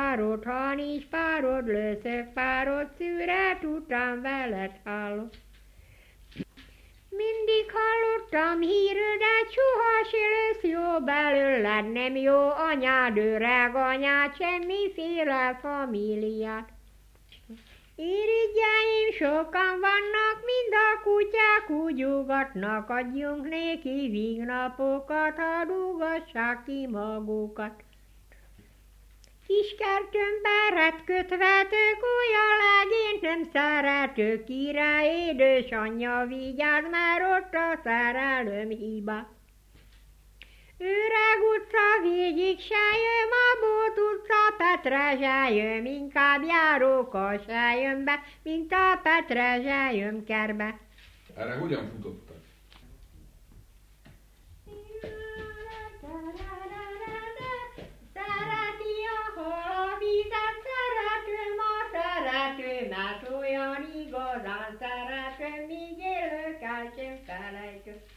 párod, ha nincs párod, lőszök párod, szüret után veled hallok. Mindig hallottam híredet, soha se lesz jó belőled, nem jó anyád, öreg anyád, semmiféle famíliát. Irigyáim sokan vannak, mind a kutyák úgy ugatnak, adjunk néki vígnapokat, hadd ugassák ki magukat. Kis kertünkbe retkötvetők, olyan legényt nem szerető, király édesanyja, vigyázz, mert ott a szerelem hiba. Öreg utca végig se jön, a Bót utca Petre se jön, inkább járóka se jön be, mint a Petre se jön kerbe. Erre hogyan futottak? Szereti a hal a vizet, szeretőm a szeretőmet, olyan igazán szeretőm, míg élők el sem felejtő.